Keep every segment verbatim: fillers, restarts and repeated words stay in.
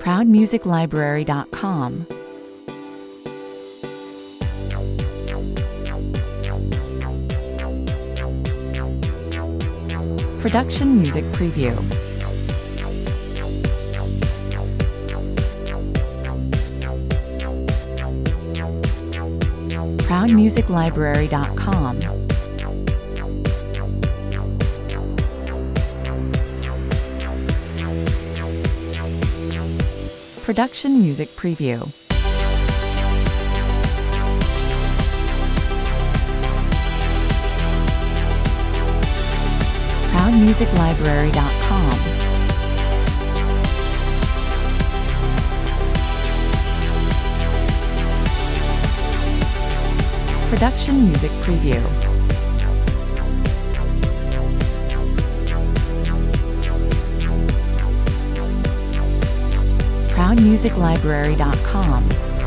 proud music library dot com. Production Music Preview. proud music library dot com. Production Music Preview. proud music library dot com. Production Music Preview. proud music library dot com.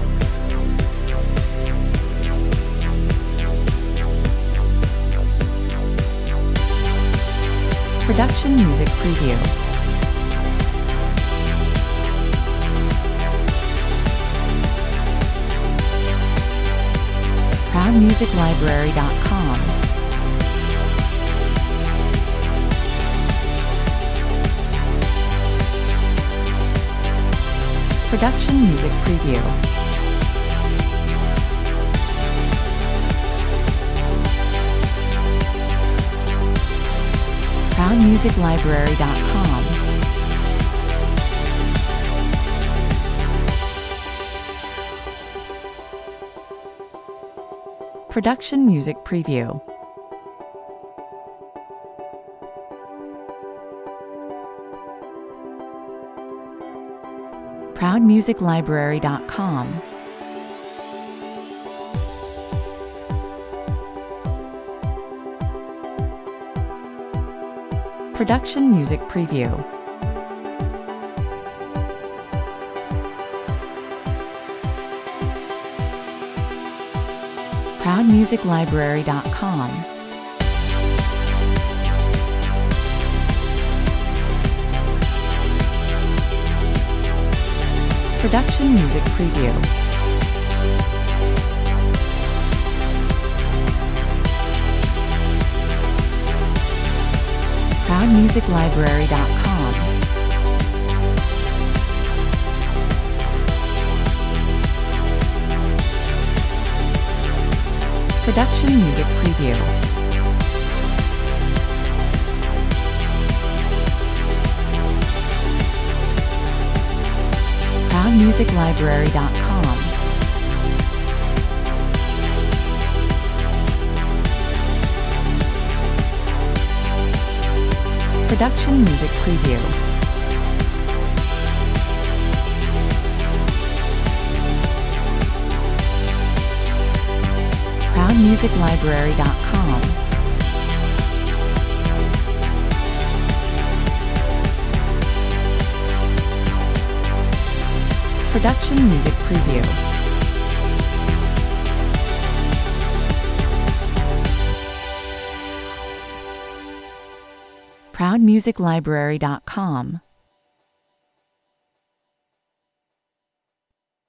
Production Music Preview. proud music library dot com. Production Music Preview. proud music library dot com. Production Music Preview. proud music library dot com. Production Music Preview. proud music library dot com. Production Music Preview. proud music library dot com. Production Music Preview. proud music library dot com. Production Music Preview. proud music library dot com. Production Music Preview. proud music library dot com.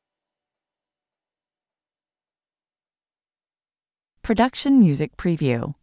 Production Music Preview.